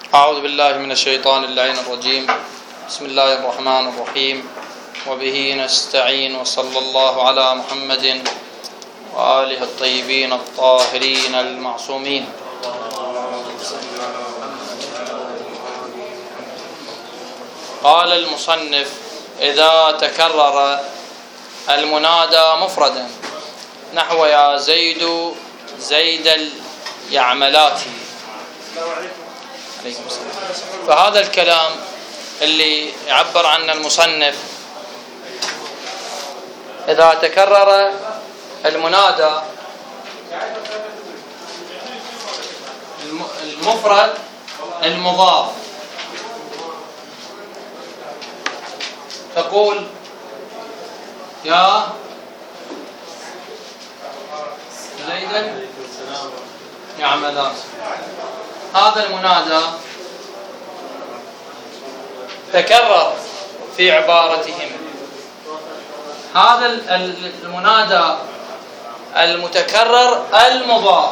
أعوذ بالله من الشيطان اللعين الرجيم. بسم الله الرحمن الرحيم، وبه نستعين، وصلى الله على محمد وآله الطيبين الطاهرين المعصومين. قال المصنف: إذا تكرر المنادى مفردا نحو يا زيد زيد اليعملات. فهذا الكلام اللي يعبر عنه المصنف: إذا تكرر المنادى المفرد المضاف، تقول يا زيد يعملان. هذا المنادى تكرر في عبارتهم. هذا المنادى المتكرر المضاف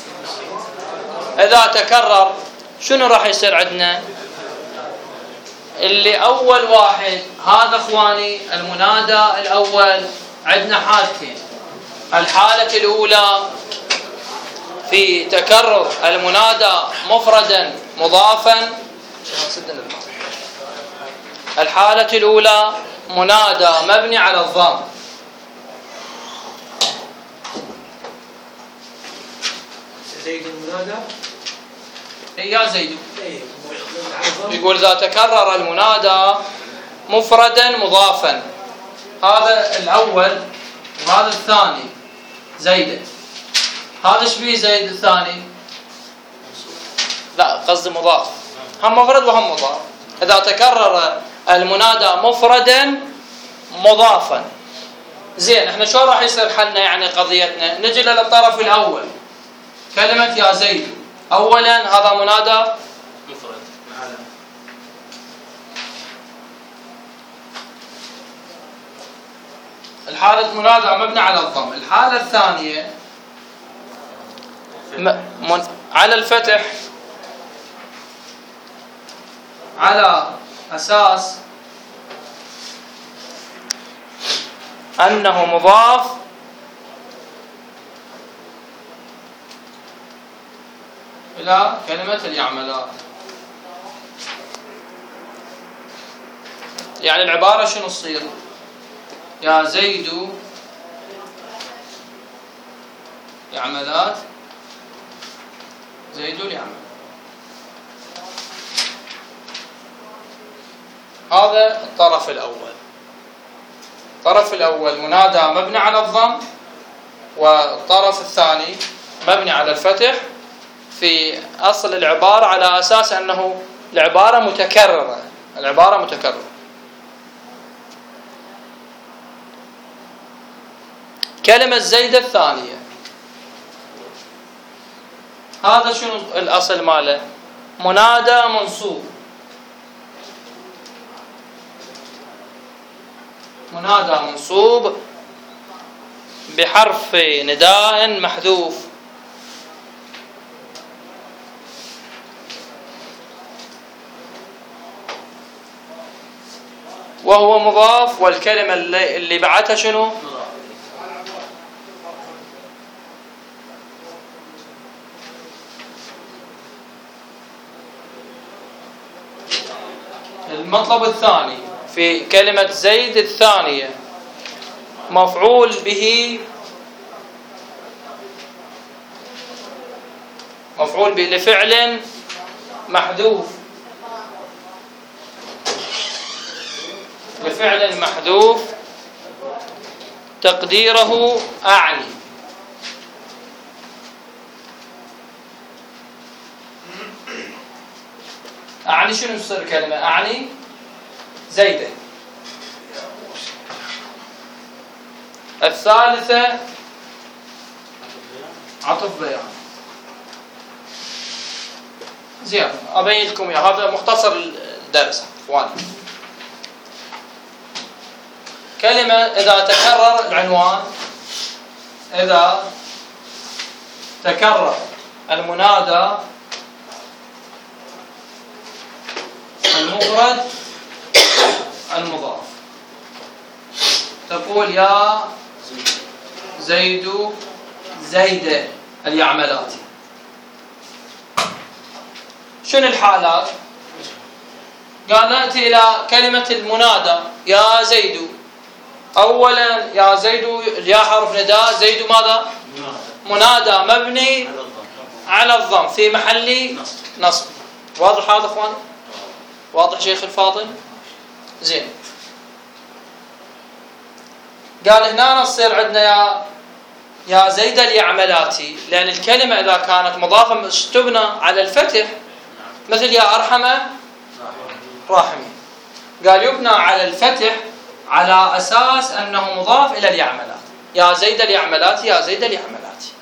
إذا تكرر شنو راح يصير عندنا؟ اللي أول واحد هذا إخواني المنادى الأول عندنا حالتين. الحالة الأولى في تكرر المنادى مفردا مضافا. الحالة الأولى منادى مبني على الضم. زيد المنادى يا زيد. يقول إذا تكرر المنادى مفردا مضافا، هذا الأول وهذا الثاني زيد. هذا ايش فيه زيد الثاني؟ لا قصدي مضاف، هم مفرد وهم مضاف. إذا تكرر المنادى مفردا مضافا، زين احنا شو راح يصير حلنا يعني قضيتنا؟ نجي للطرف الأول، كلمة يا زيد. أولا هذا منادى مفرد، الحالة منادى مبني على الضم. الحالة الثانية على الفتح على أساس أنه مضاف إلى كلمة اليعملات. يعني العبارة شنو تصير؟ يا زيد يعملات زيد اليعمل. هذا الطرف الأول. الطرف الأول منادى مبني على الضم، والطرف الثاني مبني على الفتح في أصل العبارة على أساس أنه العبارة متكررة. العبارة متكررة. كلمة زيد الثانية، هذا شنو الأصل ماله؟ منادى منصوب. منادى منصوب بحرف نداء محذوف، وهو مضاف، والكلمة اللي بعدها شنو؟ المطلب الثاني في كلمة زيد الثانية مفعول به، مفعول به لفعل محذوف، لفعل محذوف تقديره أعني. أعني شنو تصير كلمة؟ أعني زيدا. الثالثة عطف بيان. زين أبين لكم هذا مختصر الدرس اخواني. كلمة إذا تكرر العنوان، إذا تكرر المنادى المفرد المضاف. تقول يا زيد زيد اليعملاتي. شنو الحالات؟ قال نأتي إلى كلمة المنادى يا زيد. أولا يا زيد يا حرف نداء، زيد ماذا؟ منادى مبني على الضم في محل نصب. واضح هذا اخوان؟ واضح شيخ الفاضل؟ زين. قال هنا تصير عندنا يا زيد اليعملاتي، لأن الكلمة إذا كانت مضافة تبنى على الفتح، مثل يا أرحم راحمين. قال يبنى على الفتح على أساس أنه مضاف إلى اليعملات. يا زيد اليعملاتي، يا زيد اليعملاتي.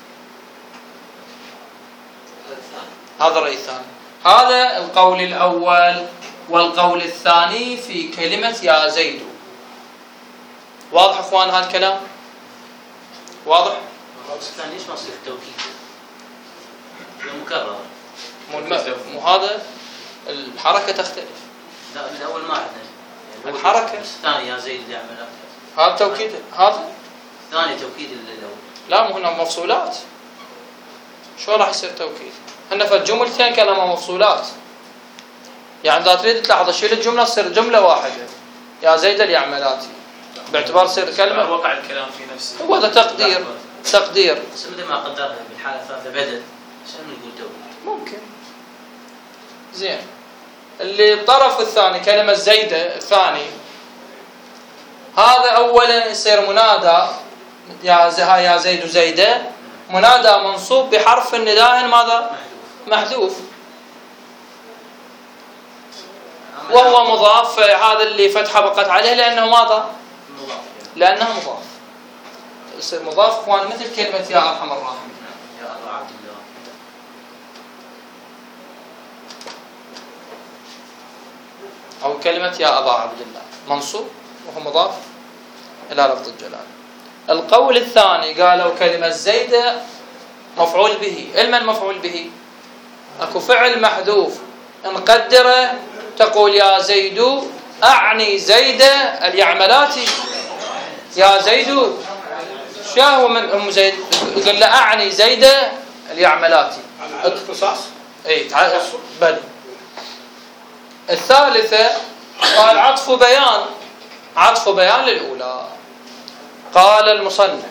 هذا الرأي الثاني. هذا القول الأول. والقول الثاني في كلمة يا زيد. واضح اخوان هذا الكلام؟ واضح؟ الثاني ليش ما يصير توكيد؟ مكرر. مو هذا الحركة تختلف. لا الأول ما عندنا. يعني الحركة. الثاني يا زيد يعمل. هذا توكيد، هذا؟ الثاني توكيد الأول. لا مو هنا مفصولات. شو راح يصير توكيد؟ هنا في الجملتين كلمة مفصولات. يعني إذا تريد تلاحظ شيل الجملة تصير جملة واحدة. يا زيد اليعملاتي. باعتبار تصير كلمة. وقع الكلام في نفسه. هو هذا تقدير. بس مثل ما قدرها بالحالة الثالثة بدل. شنو نقول توكيد؟ ممكن. زين. اللي الطرف الثاني كلمة زيدة الثاني، هذا أولا يصير منادى يا زيد زيدة، منادى منصوب بحرف النداء ماذا؟ محذوف. وهو مضاف. هذا اللي فتحة بقت عليه لأنه ماذا؟ لأنه مضاف. يصير مضاف اخوان مثل كلمة يا أرحم الراحمين. يا أبا عبد الله. أو كلمة يا أبا عبد الله منصوب وهو مضاف إلى لفظ الجلالة. القول الثاني قالوا كلمة زيد مفعول به. علما مفعول به أكو فعل محذوف نقدره، تقول يا زيد أعني زيد اليعملاتي. يا زيد شاهو من أم زيد يقول له أعني زيد اليعملاتي. اختصاص. اي بل. الثالثة قال عطف بيان للأولى. قال المصنف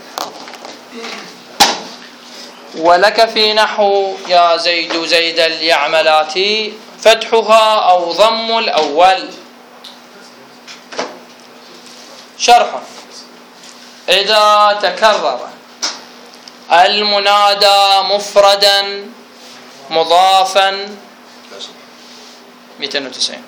ولك في نحو يا زيد زيد اليعملاتي فتحها أو ضم الأول. شرح. إذا تكرر المنادى مفردا مضافا 290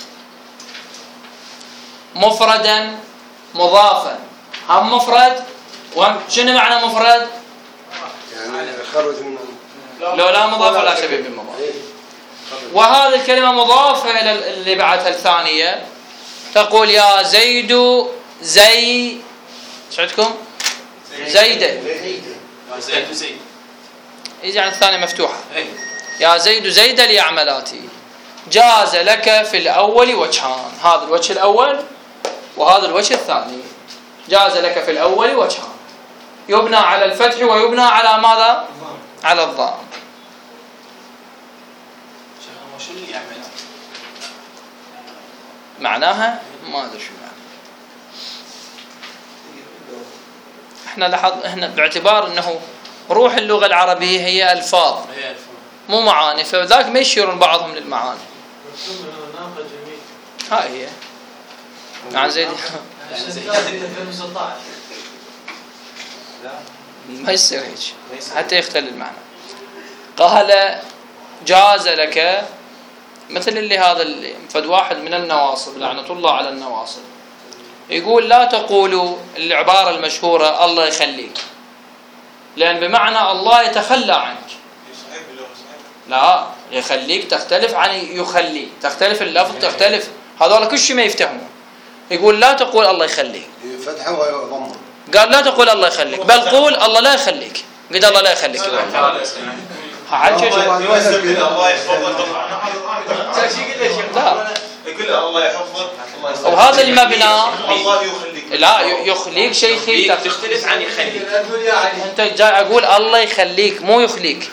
مفردا مضافا. هم مفرد شنو معنى مفرد؟ يعني خرج من لو لا مضاف لا شبيه بالمضاف. وهذه الكلمة مضافة إلى اللي بعدها الثانية. تقول يا زيد زي شعتكم زيدة. زيد يجي عن الثانية مفتوحة. يا زيد زيد اليعملاتي. جاز لك في الأول وجهان. هذا الوجه الأول وهذا الوجه الثاني. جاز لك في الأول وجهان، يبنى على الفتح ويبنى على ماذا؟ على الضم. شو اللي يعمل؟ معناها ما أدري شو معنى. احنا باعتبار انه روح اللغة العربية هي ألفاظ مو معاني، فذاك ما يشيرون بعضهم للمعاني. هاي هي مع زيد ما يصير هيك حتى يختل المعنى. قال جاز لك مثل اللي هذا اللي فد واحد من النواصب لعنة الله على النواصب يقول لا تقولوا العبارة المشهورة الله يخليك، لأن بمعنى الله يتخلى عنك. لا يخليك تختلف عن يخلي، تختلف اللفظ تختلف، هذول كل شيء ما يفتهمون. يقول لا تقول الله يخليك، فتحه وضمه. قال لا تقول الله يخليك بل قول الله لا يخليك. قد الله لا يخليك لا يقول الله يحفظك وهذا المبنى الله يخليك لا يخليك شيخي تختلف عن يخليك. انت جاي اقول الله يخليك مو يخليك،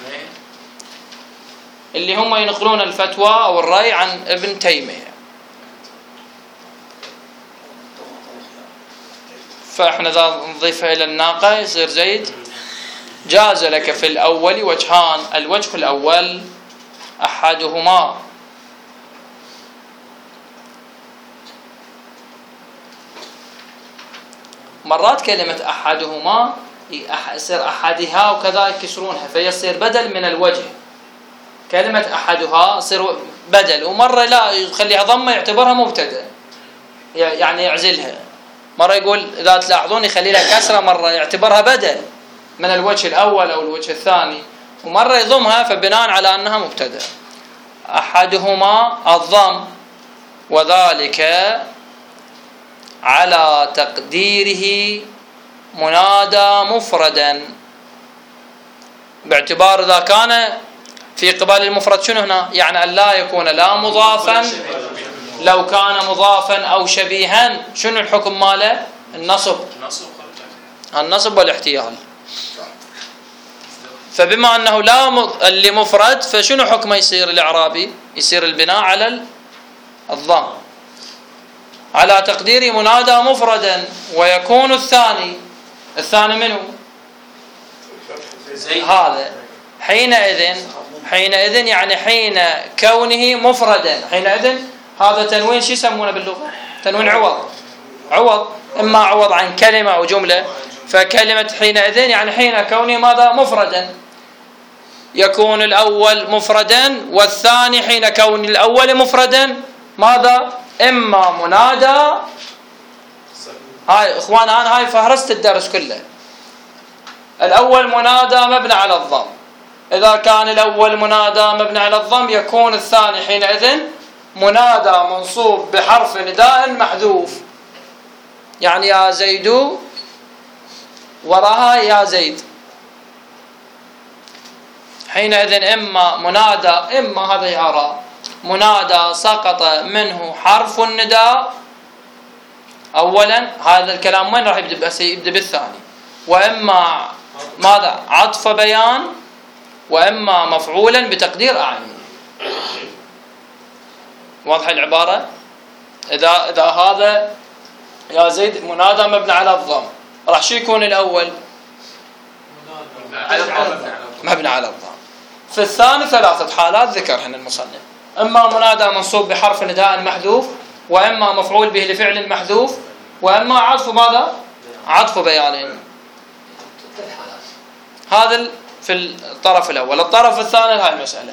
اللي هم ينقلون الفتوى او الرأي عن ابن تيمية. فاحنا اذا نضيفها الى الناقة يصير زيد. جاز لك في الاول وجهان، الوجه الاول احدهما مرات كلمة احدهما يصير احدها وكذا يكسرونها فيصير بدل من الوجه. كلمة احدها يصير بدل، ومرة لا يخليها ضمة يعتبرها مبتدأ يعني يعزلها. مرة يقول اذا تلاحظون يخلي لها كسرة، مرة يعتبرها بدل من الوجه الأول أو الوجه الثاني، ومرة يضمها فبناء على أنها مبتدأ. أحدهما الضم، وذلك على تقديره منادى مفردا، باعتبار إذا كان في قبال المفرد شنو هنا؟ يعني أن لا يكون لا مضافا، لو كان مضافا أو شبيها شنو الحكم ماله؟ النصب والاحتيال. فبما أنه لا اللي مفرد فشنو حكمه يصير الإعرابي؟ يصير البناء على الضم على تقدير منادى مفردا، ويكون الثاني منه هذا حينئذ يعني حين كونه مفردا. حينئذ هذا تنوين شو يسمونه باللغة؟ تنوين عوض، إما عوض عن كلمة أو جملة. فكلمة حينئذ يعني حين كونه ماذا؟ مفردا. يكون الأول مفردا، والثاني حين كون الأول مفردا ماذا؟ إما منادى. هاي إخوان أنا هاي فهرست الدرس كله. الأول منادى مبني على الضم، إذا كان الأول منادى مبني على الضم يكون الثاني حينئذ منادى منصوب بحرف نداء محذوف، يعني يا زيد، وراها يا زيد. حينئذ إما منادى، إما هذا إعراب منادى سقط منه حرف النداء أولا، هذا الكلام وين راح يبدأ بالثاني، وإما ماذا؟ عطف بيان، وإما مفعولا بتقدير أعني. واضح العبارة؟ إذا هذا يا زيد منادى مبني على الضم، راح شو يكون الأول؟ مبني على الضم. في الثاني 3 حالات ذكرهن المصنف، إما منادى منصوب بحرف نداء محذوف، وإما مفعول به لفعل محذوف، وإما عطف ماذا؟ عطف بيان. هذا في الطرف الأول. الطرف الثاني هاي المسألة.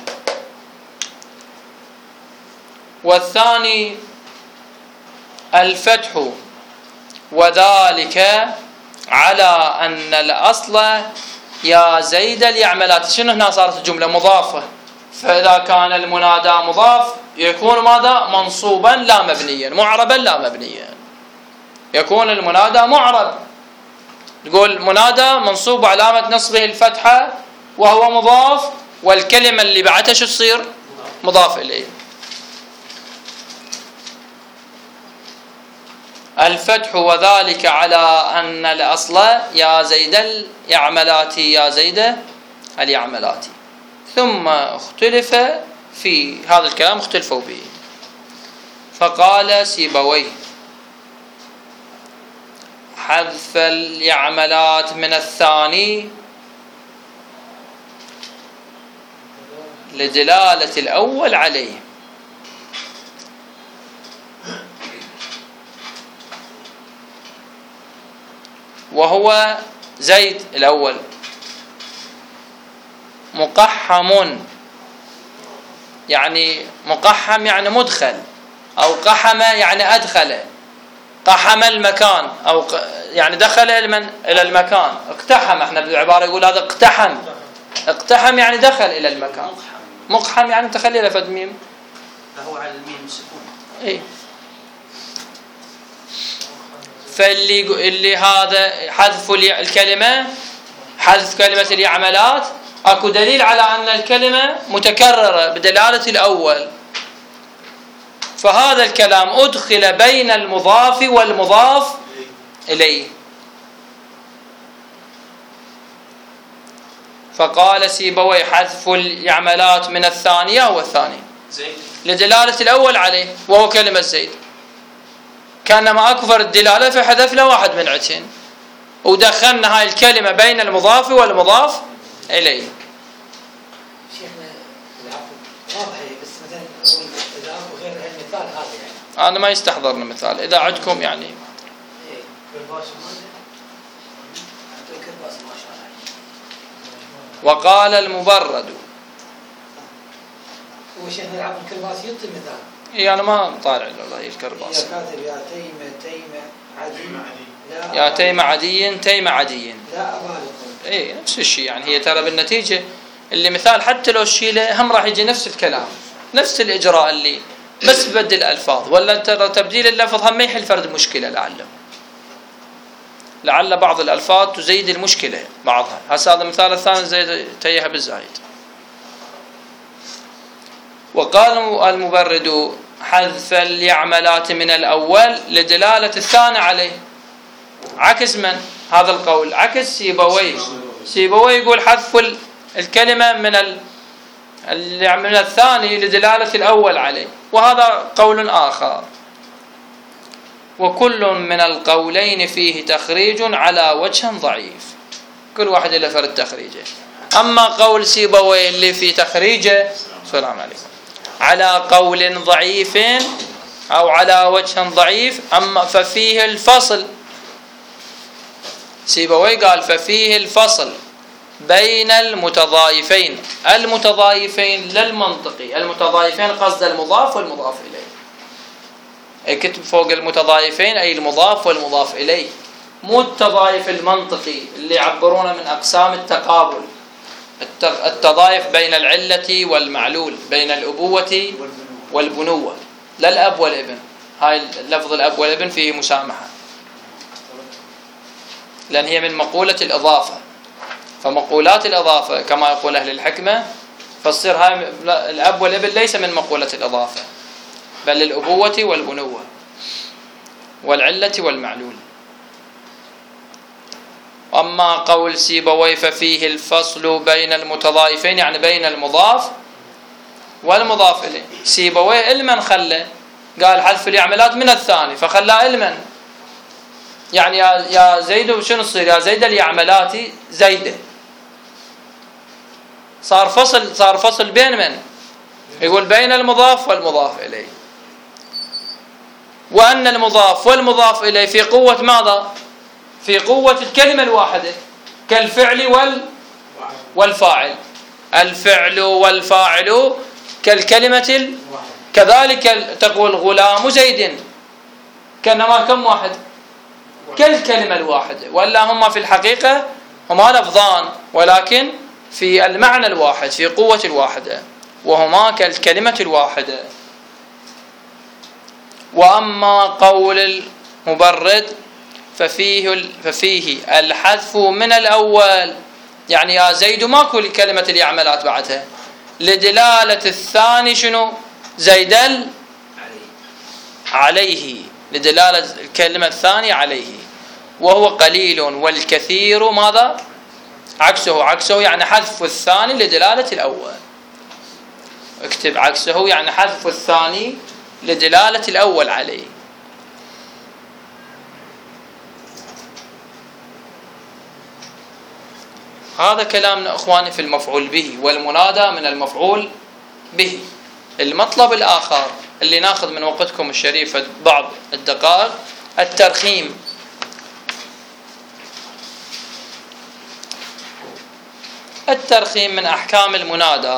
والثاني الفتح، وذلك على أن الأصل يا زيد اليعملات. شنو هنا صارت الجملة مضافة، فإذا كان المنادى مضاف يكون ماذا؟ منصوبا لا مبنيا، معربا لا مبنيا. يكون المنادى معرب، تقول منادى منصوب علامة نصبه الفتحة وهو مضاف، والكلمة اللي بعدها شو تصير؟ مضاف إليه. الفتح، وذلك على أن الأصل يا زيد اليعملات، يا زيد اليعملات. ثم اختلف في هذا الكلام، اختلفوا به. فقال سيبويه حذف اليعملات من الثاني لدلالة الأول عليه. وهو زيد الأول مقحم، يعني مقحم يعني مدخل، أو قحم يعني أدخل. قحم المكان، أو يعني دخل إلى المكان. اقتحم، احنا بالعبارة يقول هذا اقتحم. اقتحم يعني دخل إلى المكان. مقحم يعني تخلي له فد ميم، فهو على الميم سكون. إيه. فاللي هذا حذف الكلمة، حذف كلمة اليعملات، اكو دليل على أن الكلمة متكررة بدلالة الأول، فهذا الكلام أدخل بين المضاف والمضاف إليه. فقال سيبويه حذف اليعملات من الثانية والثاني لدلالة الأول عليه وهو كلمة زيد، كانما أكبر الدلالة فحذفنا واحد من عتين ودخلنا هاي الكلمة بين المضاف والمضاف إليه. شيخنا العفو واضح بس مثلا أقول إذا أكو غير المثال هذا يعني أنا ما يستحضرنا مثال إذا عندكم يعني. وقال المبرد هو شيخنا العفو الكرباس يعطي مثال. إيه أنا ما طالع والله الكرباس. يا كاتب يا تيمة عدي يا تيمة عدي تيمة عدي لا أبالغ. إيه نفس الشيء يعني هي ترى بالنتيجة اللي مثال حتى لو شيله هم راح يجي نفس الكلام نفس الإجراء اللي بس بدل الألفاظ، ولا ترى تبديل اللفظ هم ما يحل فرد مشكلة لعل بعض الألفاظ تزيد المشكلة بعضها. هذا المثال الثاني زيد تيها بالزايد. وقال المبرد حذف اليعملات من الأول لدلالة الثاني عليه. عكس من هذا القول؟ عكس سيبويه. سيبويه يقول حذف الكلمة من الثاني لدلالة الأول عليه، وهذا قول آخر. وكل من القولين فيه تخريج على وجه ضعيف، كل واحد له فرد تخريجه. أما قول سيبويه اللي في تخريجه السلام عليكم على قول ضعيف أو على وجه ضعيف، أما ففيه الفصل. سيبويه قال ففيه الفصل بين المتضايفين. المتضايفين للمنطقي، المتضايفين قصد المضاف والمضاف إليه. كتب فوق المتضايفين أي المضاف والمضاف إليه، مو التضايف المنطقي اللي يعبرونه من أقسام التقابل. التضايف بين العلة والمعلول، بين الأبوة والبنوة، لا الأب والابن. هاي لفظ الأب والابن فيه مسامحة لأن هي من مقولة الإضافة، فمقولات الإضافة كما يقول أهل الحكمة فالصير هاي الأب والابن ليس من مقولة الإضافة بل الأبوة والبنوة والعلة والمعلول. أما قول سيبويه ففيه الفصل بين المتضايفين يعني بين المضاف والمضاف إليه. سيبويه علما خلى قال حذف اليعملات من الثاني فخلى علما، يعني يا زيد شنو تصير؟ يا زيد اليعملات زيدة. صار فصل بين من؟ يقول بين المضاف والمضاف إليه، وأن المضاف والمضاف إليه في قوة ماذا؟ في قوة الكلمة الواحدة كالفعل والفاعل. الفعل والفاعل كالكلمة كذلك تقول غلام زيد كأنما كم واحد؟ كالكلمة الواحدة، ولا هما في الحقيقة هما لفظان ولكن في المعنى الواحد في قوة الواحدة وهما كالكلمة الواحدة. وأما قول المبرد ففيه الحذف من الأول يعني يا زيد ماكو كلمة اليعملات بعدها لدلالة الثاني شنو؟ زيد عليه، لدلالة الكلمة الثانية عليه، وهو قليل والكثير ماذا؟ عكسه يعني حذف الثاني لدلالة الأول. اكتب عكسه يعني حذف الثاني لدلالة الأول عليه. هذا كلامنا أخواني في المفعول به والمنادى من المفعول به. المطلب الآخر اللي ناخذ من وقتكم الشريف بعض الدقائق الترخيم. الترخيم من أحكام المنادى.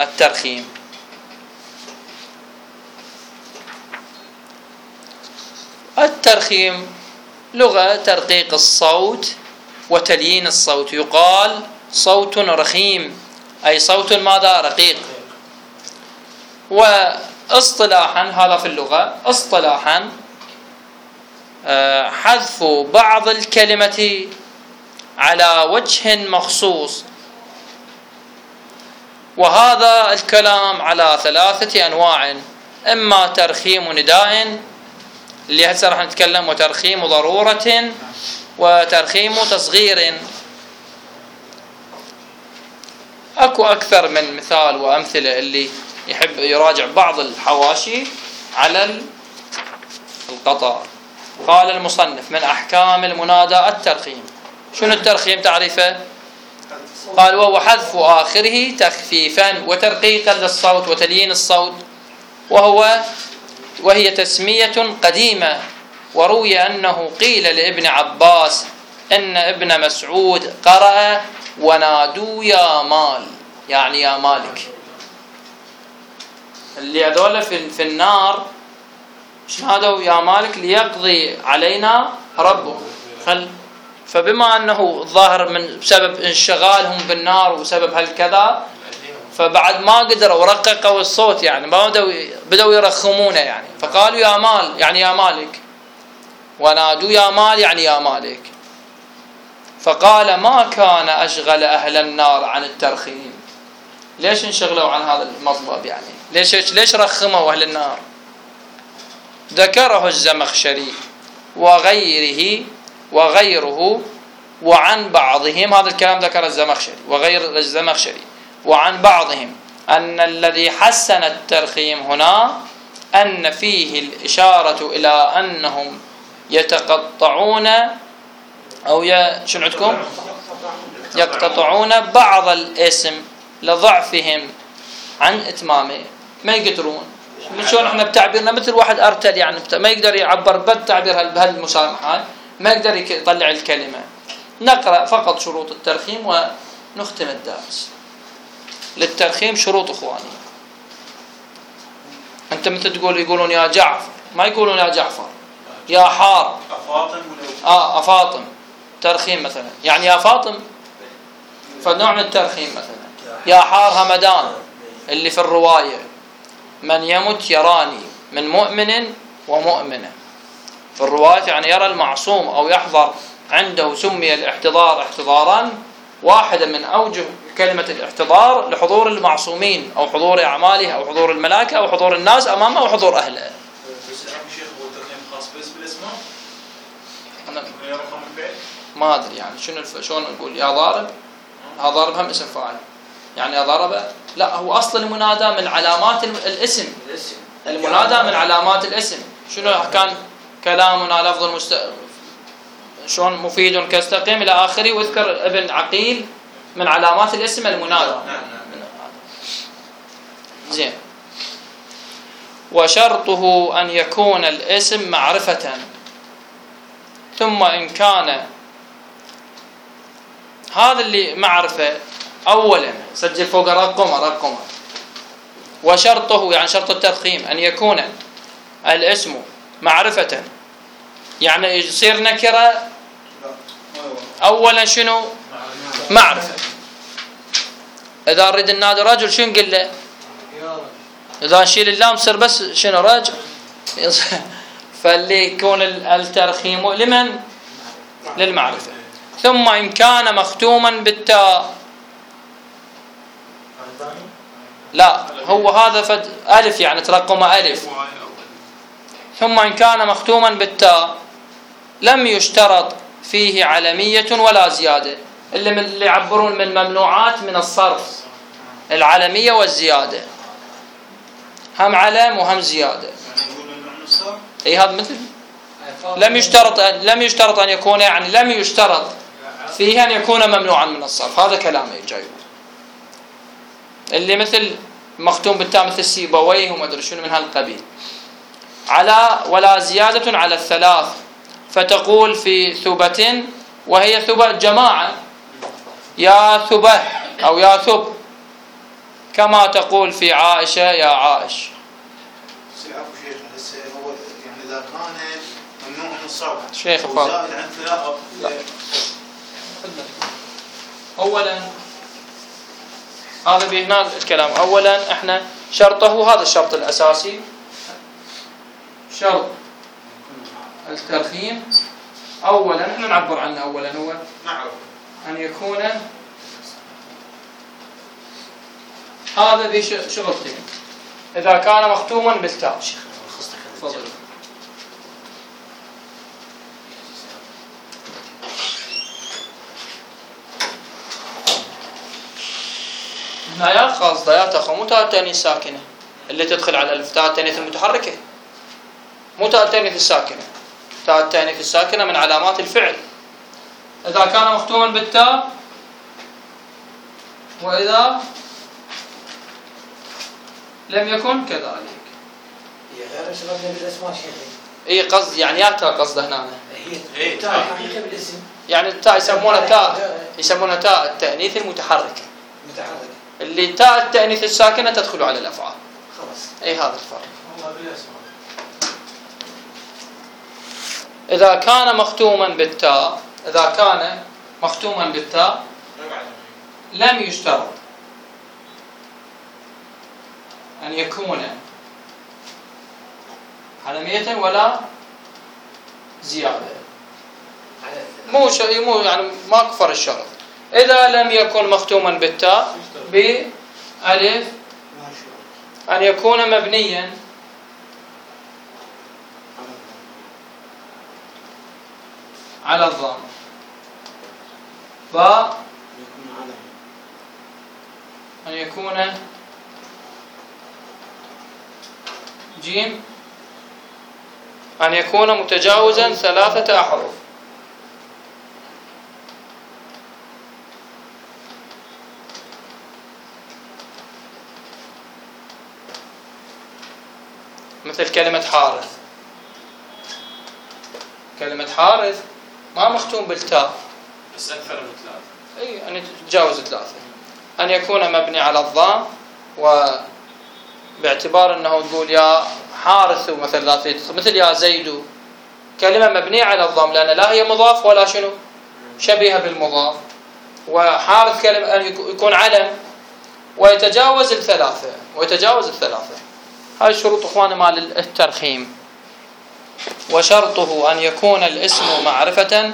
الترخيم لغة ترقيق الصوت وتليين الصوت. يقال صوت رخيم أي صوت ماذا؟ رقيق. واصطلاحا هذا في اللغة اصطلاحا حذف بعض الكلمة على وجه مخصوص، وهذا الكلام على 3 أنواع. إما ترخيم نداء اللي هسه راح نتكلم، وترخيم ضرورة، وترخيم تصغير. اكو اكثر من مثال وامثله، اللي يحب يراجع بعض الحواشي على القطع. قال المصنف: من احكام المنادى الترخيم. شنو الترخيم تعريفه؟ قال: وهو حذف اخره تخفيفا وترقيقا للصوت وتليين الصوت، وهي تسميه قديمه. وروي انه قيل لابن عباس ان ابن مسعود قرأ: ونادوا يا مال، يعني يا مالك. اللي هذول في النار ايش نادوا؟ يا مالك ليقضي علينا ربك. فبما انه ظاهر من سبب انشغالهم بالنار وسبب هالكذا، فبعد ما قدروا رققوا الصوت، يعني ما بدوا يرخمونه، يعني فقالوا يا مال، يعني يا مالك. ونادوا يا مال، يعني يا مالك. فقال: ما كان أشغل أهل النار عن الترخيم. ليش انشغلوا عن هذا المطلب؟ يعني ليش رخموا أهل النار؟ ذكره الزمخشري وغيره وعن بعضهم، هذا الكلام ذكر الزمخشري وغير الزمخشري وعن بعضهم، أن الذي حسن الترخيم هنا أن فيه الإشارة إلى أنهم يتقطعون أو شنو عندكم؟ يقتطعون بعض الاسم لضعفهم عن إتمامه. ما يقدرون، شلون احنا بتعبيرنا مثل واحد أرتل، يعني ما يقدر يعبر بالتعبير بهالمسامحات، ما يقدر يطلع الكلمة. نقرأ فقط شروط الترخيم ونختم الدرس. للترخيم شروط إخواني. أنت مثل يقولون يا جعفر، ما يقولون يا جعفر، يا حار. أفاطم ترخيم مثلا، يعني يا فاطم، فنوع من الترخيم مثلا. يا حار همدان اللي في الرواية: من يمت يراني من مؤمن ومؤمنة. في الرواية يعني يرى المعصوم أو يحضر عنده. سمي الاحتضار احتضارا، واحدة من أوجه كلمة الاحتضار لحضور المعصومين، أو حضور أعماله، أو حضور الملائكة، أو حضور الناس أمامه، أو حضور أهله. ما أدري يعني شلون نقول يا ضارب. ها ضارب هم اسم فاعل، يعني يا ضرب. لا، هو أصل المنادى من علامات الاسم. المنادى من علامات الاسم. شنو كان كلامنا لفظ شلون مفيد كاستقيم إلى آخره. واذكر ابن عقيل من علامات الاسم المنادى. زين. وشرطه أن يكون الاسم معرفة، ثم إن كان هذا اللي معرفة أولا سجل فوق رقمه. وشرطه يعني شرط الترخيم أن يكون الاسم معرفة، يعني يصير نكرة أولا. شنو معرفة؟ إذا نريد ننادي رجل شنو نقول له؟ إذا نشيل اللام صير بس شنو رجل. فاللي يكون الترخيم لمن؟ للمعرفة. ثم إن كان مختوما بالتاء، لا هو هذا فد ألف، يعني ترقم ألف. ثم إن كان مختوما بالتاء لم يشترط فيه علمية ولا زيادة. اللي يعبرون من ممنوعات من الصرف العلمية والزيادة، هم علم وهم زيادة. أي هذا مثل لم يشترط أن يكون، يعني لم يشترط فيه أن يكون ممنوعا من الصرف. هذا كلامه جاي. اللي مثل مختوم بالتاء مثل سيبويه وما أدري شنو من هالقبيل. على ولا زيادة على الثلاث، فتقول في ثبة، وهي ثبة جماعة، يا ثبة أو يا ثب، كما تقول في عائشة يا عائش. هو يعني إذا كان ممنوع من الصرف شيخ فاضل زائد عن ثلاثة. أولا هذا بهنا الكلام. أولا احنا شرطه، هذا الشرط الأساسي، شرط الترخيم. أولا احنا نعبر عنه. أولا هو أن يكون هذا بشغلتين. إذا كان مختوما بالتاء. تفضل. هنا يا قصد يا تخو مو تاء التانيث الساكنة اللي تدخل على الألف، تاء التانيث المتحركة، مو تاء التانيث الساكنة. تاء التانيث الساكنة من علامات الفعل. إذا كان مختوما بالتاء، وإذا لم يكن كذلك. هي غير شغلنا بالاسماء شيخي. اي قصد يعني يا تاء قصده هنا. هي التاء حقيقة بالاسم. يعني التاء يسمونها تاء التأنيث المتحركة. متحركة. اللي تاء التأنيث الساكنة تدخل على الأفعال. خلاص. اي هذا الفرق. إذا كان مختوما بالتاء، إذا كان مختوما بالتاء لم يشترط أن يكون علمية ولا زيادة. مو يعني ما كفر الشرط. إذا لم يكن مختوما بالتاء بألف أن يكون مبنيا على الضم، باء أن يكون جيم أن يكون متجاوزا 3 أحرف. مثل كلمة حارث. كلمة حارث ما مختوم بالتاء بس أكثر من 3. أي أن يتجاوز 3. أن يكون مبني على الضم، وباعتبار أنه تقول يا حارث مثل يا زيد، كلمة مبنية على الضم لأن لا هي مضاف ولا شنو شبيهة بالمضاف. وحارث كلمة أن يكون علم ويتجاوز 3. هاي شروط إخواني مال الترخيم. وشرطه أن يكون الاسم معرفة،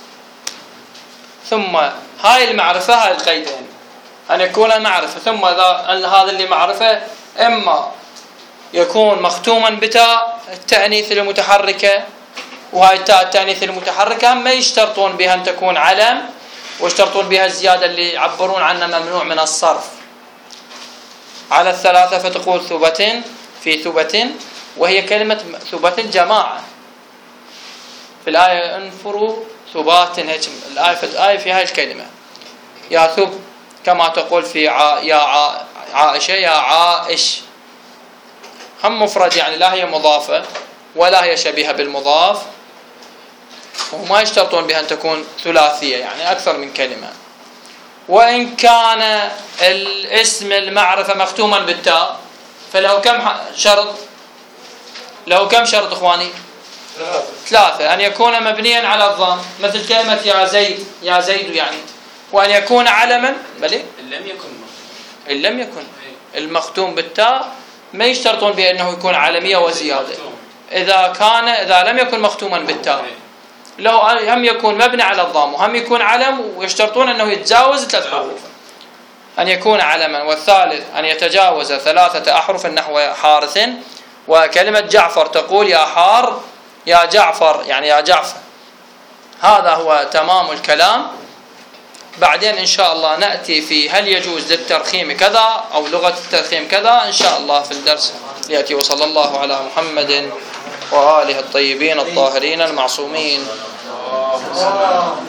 ثم هاي المعرفة، هاي القيدين، أن يكون معرفة، ثم هذا اللي معرفة إما يكون مختوما بتاء التأنيث المتحركة، وهاي تاء التأنيث المتحركة ما يشترطون بها أن تكون علم، ويشترطون بها الزيادة اللي يعبرون عنها ممنوع من الصرف على 3. فتقول ثبت في ثبت، وهي كلمة ثبت جماعة في الآية انفروا ثبات، هيك الآية في هاي الكلمة يا ثب، كما تقول في يا عائشة يا عائش، هم مفرد يعني لا هي مضافة ولا هي شبيهة بالمضاف، وما يشترطون بها أن تكون ثلاثية يعني أكثر من كلمة. وإن كان الاسم المعرفة مختوما بالتاء فله كم شرط؟ له كم شرط إخواني؟ 3. أن يكون مبنيا على الضم مثل كلمة يا زيد يعني، وأن يكون علما بلي إن لم يكن المختوم بالتاء ما يشترطون بأنه يكون علمية وزيادة. إذا لم يكن مختوما بالتاء له هم يكون مبني على الضم وهم يكون علم، ويشترطون أنه يتجاوز 3 حروف أن يكون علما. والثالث أن يتجاوز 3 أحرف نحو حارث. وكلمة جعفر تقول يا حار يا جعفر يعني يا جعفر. هذا هو تمام الكلام. بعدين إن شاء الله نأتي في هل يجوز للترخيم كذا أو لغة الترخيم كذا إن شاء الله في الدرس يأتي. وصلى الله على محمد وآله الطيبين الطاهرين المعصومين.